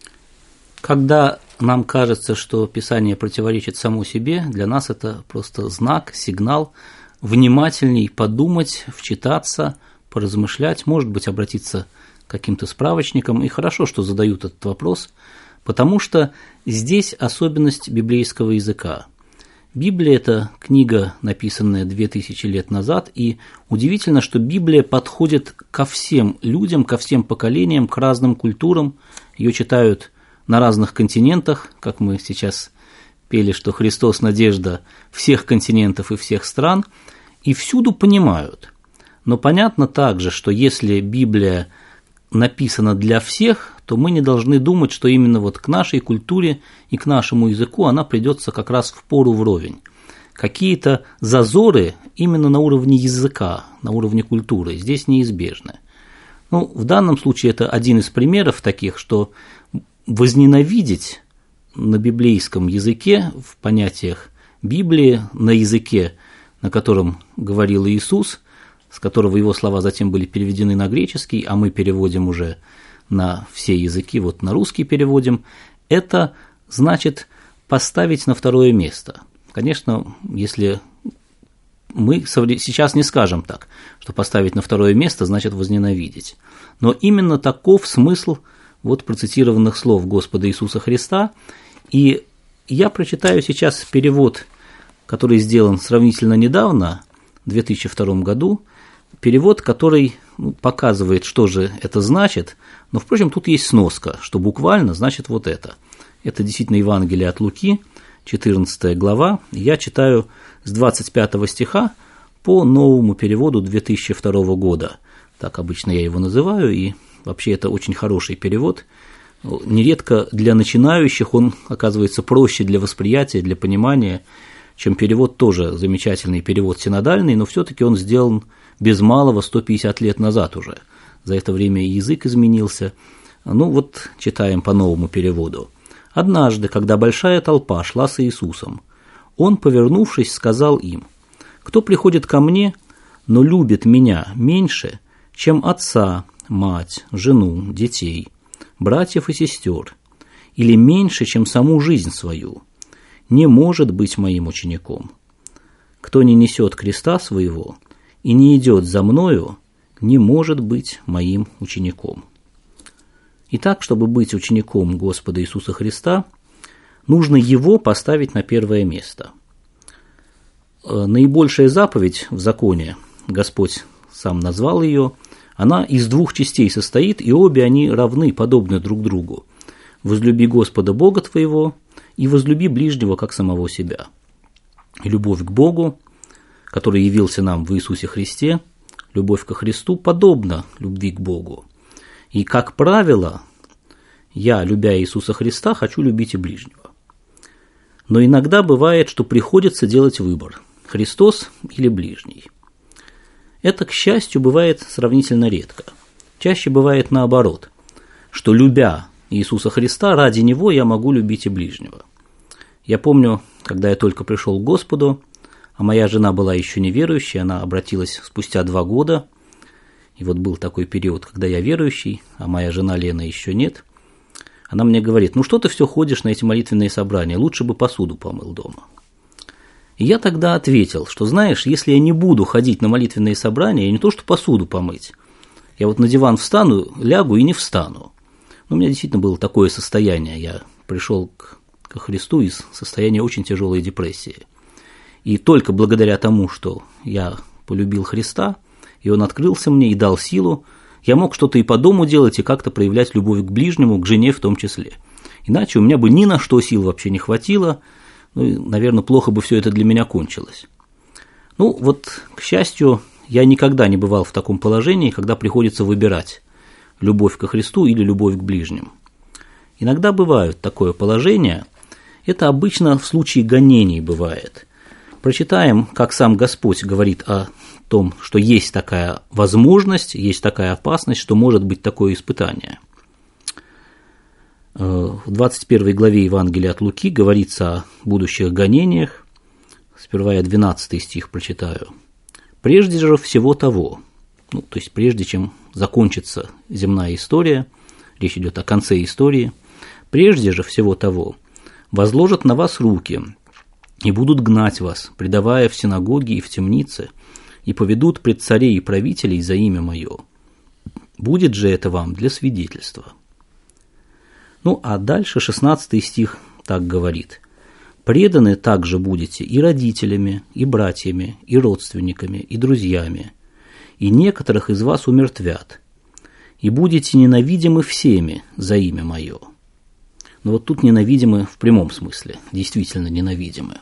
Когда нам кажется, что Писание противоречит само себе, для нас это просто знак, сигнал внимательней подумать, вчитаться, поразмышлять, может быть, обратиться к каким-то справочникам. И хорошо, что задают этот вопрос, потому что здесь особенность библейского языка. Библия – это книга, написанная две тысячи лет назад, и удивительно, что Библия подходит ко всем людям, ко всем поколениям, к разным культурам. Ее читают на разных континентах, как мы сейчас пели, что Христос – надежда всех континентов и всех стран, и всюду понимают. Но понятно также, что если Библия написана для всех, то мы не должны думать, что именно вот к нашей культуре и к нашему языку она придется как раз в пору вровень. Какие-то зазоры именно на уровне языка, на уровне культуры здесь неизбежны. Ну, в данном случае это один из примеров таких, что возненавидеть на библейском языке, в понятиях Библии, на языке, на котором говорил Иисус, с которого его слова затем были переведены на греческий, а мы переводим уже на все языки, вот на русский переводим, это значит поставить на второе место. Конечно, если мы сейчас не скажем так, что поставить на второе место значит возненавидеть, но именно таков смысл вот процитированных слов Господа Иисуса Христа, и я прочитаю сейчас перевод, который сделан сравнительно недавно, в две тысячи втором году, перевод, который ну, показывает, что же это значит, но, впрочем, тут есть сноска, что буквально значит вот это. Это действительно Евангелие от Луки, четырнадцатая глава, я читаю с двадцать пятого стиха по новому переводу две тысячи второго года, так обычно я его называю, и вообще это очень хороший перевод. Нередко для начинающих он оказывается проще для восприятия, для понимания, чем перевод тоже замечательный перевод синодальный, но все-таки он сделан без малого сто пятьдесят лет назад уже. За это время язык изменился. Ну вот читаем по новому переводу. «Однажды, когда большая толпа шла с Иисусом, Он, повернувшись, сказал им: «Кто приходит ко мне, но любит меня меньше, чем отца, мать, жену, детей, братьев и сестер, или меньше, чем саму жизнь свою, не может быть моим учеником. Кто не несет креста своего и не идет за мною, не может быть моим учеником». Итак, чтобы быть учеником Господа Иисуса Христа, нужно Его поставить на первое место. Наибольшая заповедь в законе, Господь сам назвал ее, она из двух частей состоит, и обе они равны, подобны друг другу. «Возлюби Господа Бога твоего и возлюби ближнего, как самого себя». И любовь к Богу, который явился нам в Иисусе Христе, любовь ко Христу подобна любви к Богу. И, как правило, я, любя Иисуса Христа, хочу любить и ближнего. Но иногда бывает, что приходится делать выбор – Христос или ближний. Это, к счастью, бывает сравнительно редко. Чаще бывает наоборот, что, любя Иисуса Христа, ради Него я могу любить и ближнего. Я помню, когда я только пришел к Господу, а моя жена была еще неверующей, она обратилась спустя два года, и вот был такой период, когда я верующий, а моя жена Лена еще нет. Она мне говорит: ну что ты все ходишь на эти молитвенные собрания, лучше бы посуду помыл дома. И я тогда ответил, что, знаешь, если я не буду ходить на молитвенные собрания, я не то что посуду помыть, я вот на диван встану, лягу и не встану. Но у меня действительно было такое состояние, я пришел к, к Христу из состояния очень тяжелой депрессии. И только благодаря тому, что я полюбил Христа, и Он открылся мне и дал силу, я мог что-то и по дому делать, и как-то проявлять любовь к ближнему, к жене в том числе. Иначе у меня бы ни на что сил вообще не хватило, ну и, наверное, плохо бы все это для меня кончилось. Ну вот, к счастью, я никогда не бывал в таком положении, когда приходится выбирать любовь ко Христу или любовь к ближним. Иногда бывает такое положение, это обычно в случае гонений бывает. Прочитаем, как сам Господь говорит о том, что есть такая возможность, есть такая опасность, что может быть такое испытание. В двадцать первой главе Евангелия от Луки говорится о будущих гонениях. Сперва я двенадцатый стих прочитаю. Прежде же всего того, ну, то есть прежде чем закончится земная история, речь идет о конце истории, прежде же всего того, возложат на вас руки и будут гнать вас, предавая в синагоги и в темницы, и поведут пред царей и правителей за имя мое. Будет же это вам для свидетельства». Ну, а дальше шестнадцатый стих так говорит: «Преданы также будете и родителями, и братьями, и родственниками, и друзьями, и некоторых из вас умертвят, и будете ненавидимы всеми за имя мое». Но вот тут ненавидимы в прямом смысле, действительно ненавидимы.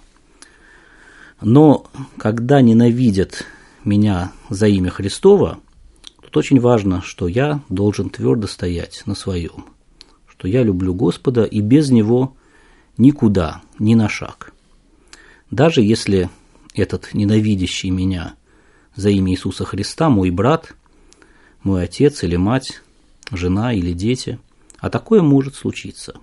Но когда ненавидят меня за имя Христово, тут очень важно, что я должен твердо стоять на своем, что я люблю Господа и без Него никуда, ни на шаг. Даже если этот ненавидящий меня за имя Иисуса Христа мой брат, мой отец или мать, жена или дети, а такое может случиться.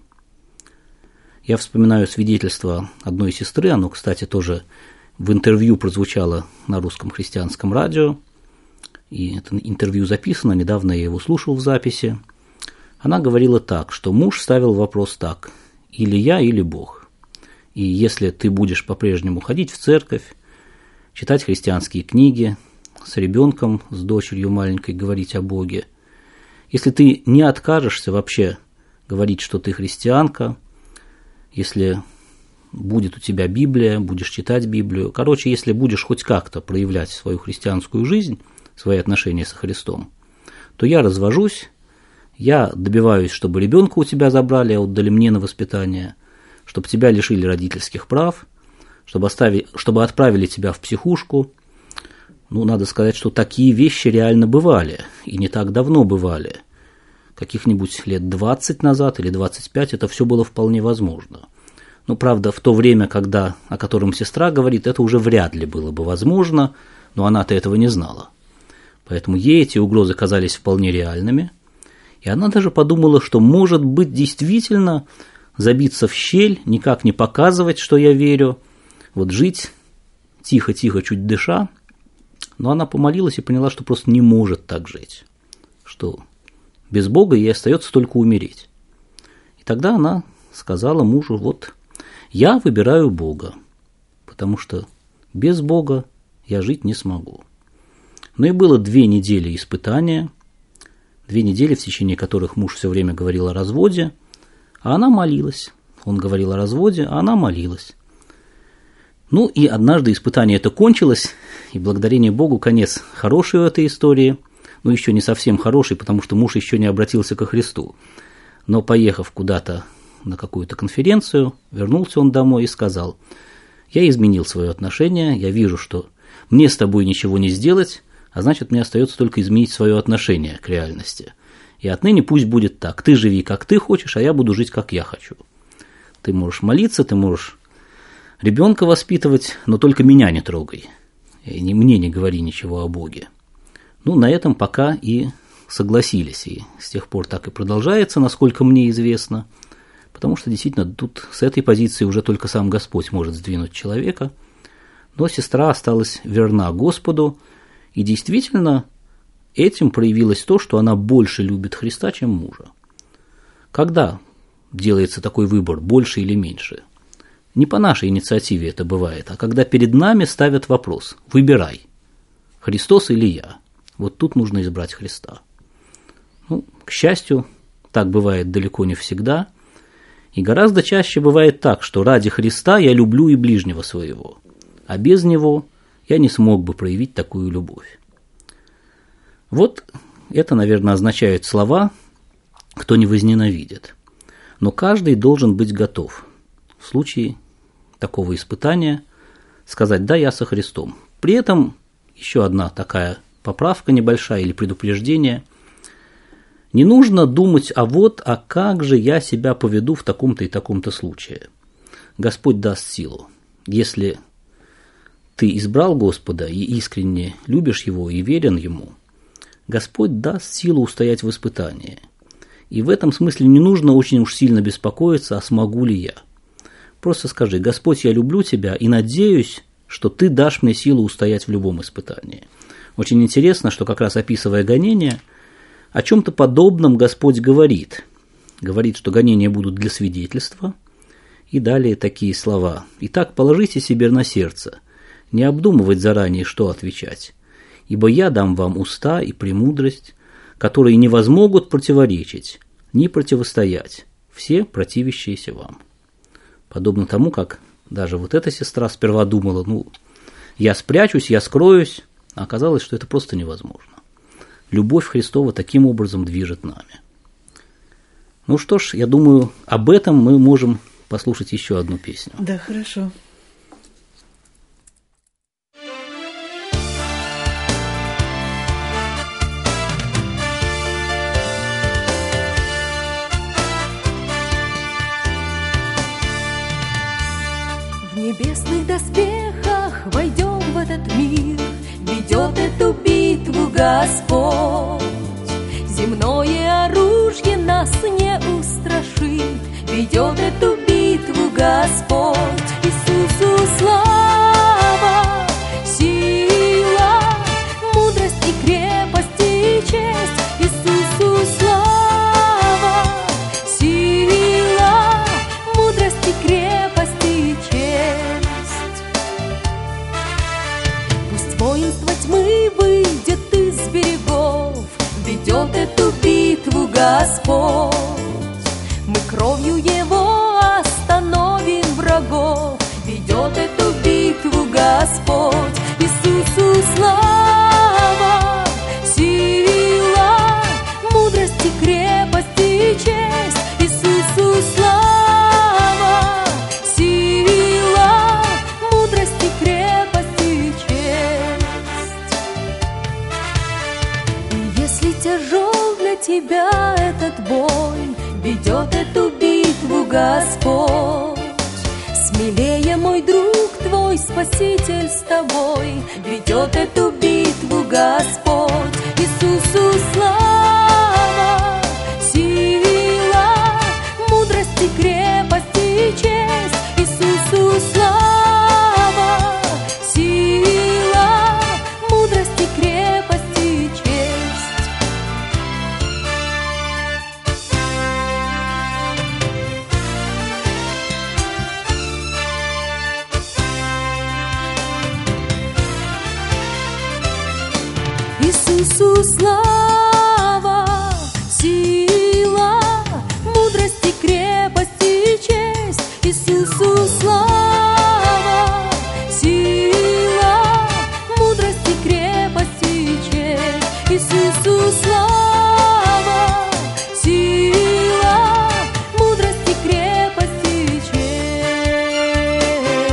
Я вспоминаю свидетельство одной сестры, оно, кстати, тоже в интервью прозвучало на русском христианском радио, и это интервью записано, недавно я его слушал в записи. Она говорила так, что муж ставил вопрос так: или я, или Бог. И если ты будешь по-прежнему ходить в церковь, читать христианские книги, с ребенком, с дочерью маленькой говорить о Боге, если ты не откажешься вообще говорить, что ты христианка, если будет у тебя Библия, будешь читать Библию, короче, если будешь хоть как-то проявлять свою христианскую жизнь, свои отношения со Христом, то я развожусь, я добиваюсь, чтобы ребенка у тебя забрали, отдали мне на воспитание, чтобы тебя лишили родительских прав, чтобы, оставили, чтобы отправили тебя в психушку. Ну, надо сказать, что такие вещи реально бывали, и не так давно бывали. Каких-нибудь лет двадцать назад или двадцать пять это все было вполне возможно. Но, правда, в то время, когда, о котором сестра говорит, это уже вряд ли было бы возможно, но она-то этого не знала. Поэтому ей эти угрозы казались вполне реальными, и она даже подумала, что, может быть, действительно забиться в щель, никак не показывать, что я верю, вот жить тихо-тихо, чуть дыша. Но она помолилась и поняла, что просто не может так жить, что без Бога ей остается только умереть. И тогда она сказала мужу: вот я выбираю Бога, потому что без Бога я жить не смогу. Ну и было две недели испытания, две недели, в течение которых муж все время говорил о разводе, а она молилась. Он говорил о разводе, а она молилась. Ну и однажды испытание это кончилось, и благодарение Богу конец хороший у этой истории, но еще не совсем хороший, потому что муж еще не обратился ко Христу. Но поехав куда-то на какую-то конференцию, вернулся он домой и сказал: я изменил свое отношение, я вижу, что мне с тобой ничего не сделать, а значит, мне остается только изменить свое отношение к реальности. И отныне пусть будет так: ты живи, как ты хочешь, а я буду жить, как я хочу. Ты можешь молиться, ты можешь ребенка воспитывать, но только меня не трогай. И не, мне не говори ничего о Боге. Ну, на этом пока и согласились, и с тех пор так и продолжается, насколько мне известно, потому что действительно тут с этой позиции уже только сам Господь может сдвинуть человека, но сестра осталась верна Господу, и действительно этим проявилось то, что она больше любит Христа, чем мужа. Когда делается такой выбор, больше или меньше? Не по нашей инициативе это бывает, а когда перед нами ставят вопрос: выбирай, Христос или я. Вот тут нужно избрать Христа. Ну, к счастью, так бывает далеко не всегда, и гораздо чаще бывает так, что ради Христа я люблю и ближнего своего, а без Него я не смог бы проявить такую любовь. Вот это, наверное, означают слова «кто не возненавидит». Но каждый должен быть готов в случае такого испытания сказать: да, я со Христом. При этом еще одна такая поправка небольшая или предупреждение: не нужно думать, а вот, а как же я себя поведу в таком-то и таком-то случае. Господь даст силу. Если ты избрал Господа и искренне любишь Его и верен Ему, Господь даст силу устоять в испытании. И в этом смысле не нужно очень уж сильно беспокоиться, а смогу ли я. Просто скажи: Господь, я люблю Тебя и надеюсь, что ты дашь мне силу устоять в любом испытании. Очень интересно, что как раз описывая гонения, о чем-то подобном Господь говорит. Говорит, что гонения будут для свидетельства, и далее такие слова. «Итак, положите себе на сердце, не обдумывать заранее, что отвечать, ибо я дам вам уста и премудрость, которые не возмогут противоречить, ни противостоять, все противящиеся вам». Подобно тому, как даже вот эта сестра сперва думала, ну, я спрячусь, я скроюсь, а оказалось, что это просто невозможно. Любовь Христова таким образом движет нами. Ну что ж, я думаю, об этом мы можем послушать еще одну песню. Да, хорошо. В небесных доспехах войдем в этот мир, ведет эту битву Господь. Земное оружие нас не устрашит, ведет эту битву Господь. Иисусу слава, сила, мудрость и крепость и честь. Иисусу слава, сила, мудрость и крепость и честь. Пусть воинство тьмы выйдет из берегов, ведет эту битву Господь. Мы кровью Его остановим врагов, ведет эту битву Господь. Иисусу слава, сила, мудрость и крепость и честь. Иисусу слава, сила, мудрость и крепость и честь. И если тяжел для тебя этот бой, ведет эту битву Господь. Смелее, мой друг, твой Спаситель с тобой, ведет эту битву Господь. Иисусу слава, сила, мудрость и крепость и честь. Иисусу слава, сила, мудрость и крепость и честь. Иисусу слава, сила, мудрость и крепость и честь. Иисусу слава, сила, мудрость и крепость и честь. Иисусу слава, сила, мудрость и крепость и честь.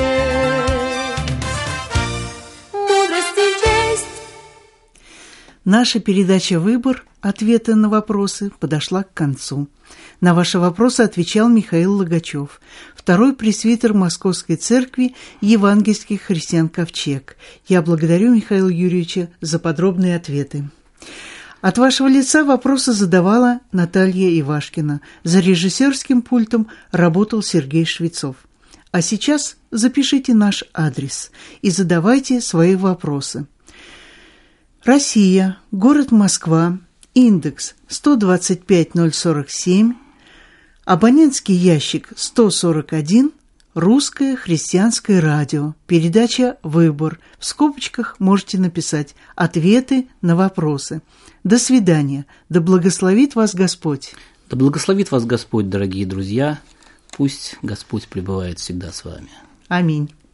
Мудрость и честь. Наша передача «Выбор. Ответы на вопросы» подошла к концу. На ваши вопросы отвечал Михаил Логачев, второй пресвитер Московской церкви евангельских христиан «Ковчег». Я благодарю Михаила Юрьевича за подробные ответы. От вашего лица вопросы задавала Наталья Ивашкина. За режиссерским пультом работал Сергей Швецов. А сейчас запишите наш адрес и задавайте свои вопросы. Россия, город Москва, индекс сто двадцать пять ноль сорок семь, абонентский ящик сто сорок один, Русское христианское радио, передача «Выбор». В скобочках можете написать «Ответы на вопросы». До свидания. Да благословит вас Господь. Да благословит вас Господь, дорогие друзья. Пусть Господь пребывает всегда с вами. Аминь.